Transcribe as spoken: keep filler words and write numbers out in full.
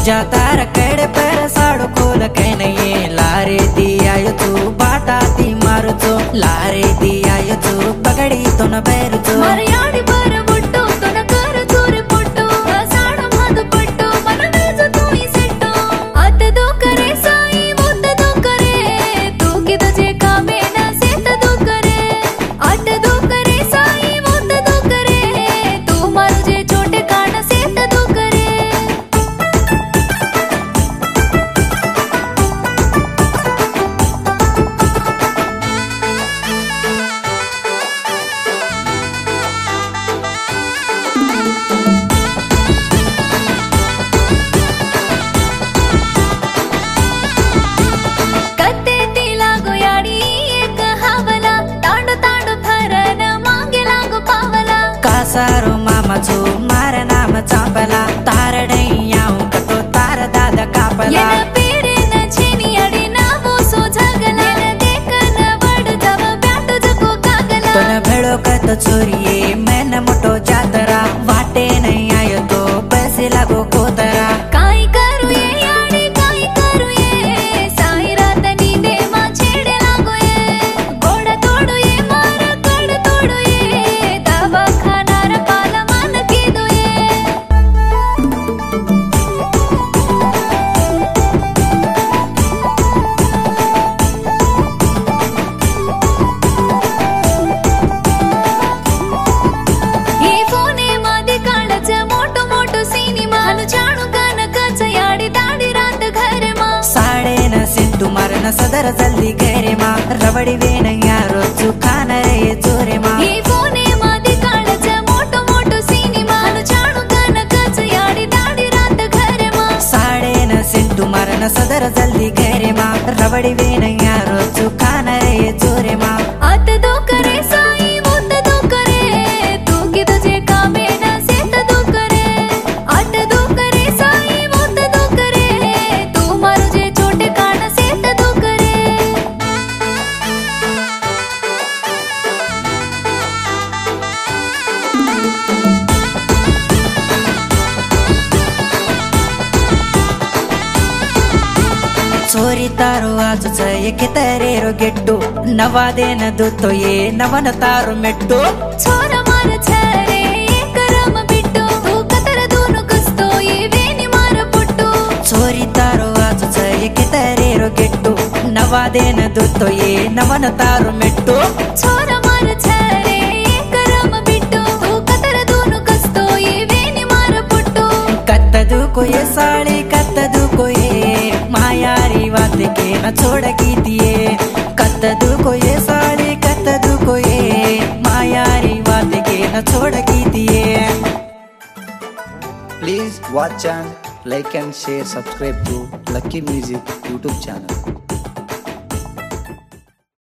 जाता रकड़े पर साड़ो खोल के नहीं लारे दिया यो तू बाटा ती मारो तो लारे दिया यो तू पकड़ी तो न बैर तो मरयाड़ी पर बुट्टो तो न कर चोर पुट्टो साड़ मद पट्टो मन में जो तू ही सिट्टो अत दो करे साई मुद्द दो करे तू की तुझे कामे ना सेत दो करे अत दो करे साई मुद्द दो करे तू मारो जे छोटे कान सेत दो करे सारो मामा छो मारा नाम चांपला तार डैयाऊ कतो तार दादा कापला ये पेरे न छेनी अड़ी ना वो सो झगला देख न बड़ तब ब्याटो जको कागला तो न भेड़ो कतो छोरिए मैं न मोटो जातरा वाटे नहीं आयो तो पैसे लागो कोतरा काई करू ये याड़ी काई करू ये साई रात नींदे मां छेड़े लागो ये गोड़ा तोड़ो ये मारा कड़ तोड़ो ये दवा खाना न सदर जल्दी घेरे माँ रबड़ी वे नैया रोजू खाना रे जोरे माँ ये फोने मादी काळज मोटो मोटो सिनेमा नु चाणू गान कच याडी दाडी रात घरे माँ साडे न सिंटू मार न सदर जल्दी घेरे माँ रबड़ी वे नैया रोजू खाना रे जोरे माँ अत दो करे साई मुद्द दो करे तू की तुझे कामे ना सेत दो करे अत दो करे साई मुद्द दो करे तू मारो जे छोटे कान सेत दो चोरी तारो आज ये कितरेरो गेट्टो नवा देन दो तो ये नवन तारो मेट्टो छोरा मार छरे करम बिट्टो तू कतर दोनो कस्तो ये वेनी मार पुट्टो चोरी तारो आज ये कितरेरो गेट्टो नवा देन दो तो ये नवन तारो मेट्टो छोरा मार छरे करम बिट्टो तू कतर दोनो कस्तो ये वेनी मार पुट्टो कत्तदु को ये साड़ी कत्तदु को ये मायारी बात के न छोड़ की दिए कत्तदु को ये साड़ी कत्तदु को ये मायारी बात के न छोड़ की दिए। Please watch and like and share, subscribe to Lucky Music YouTube channel.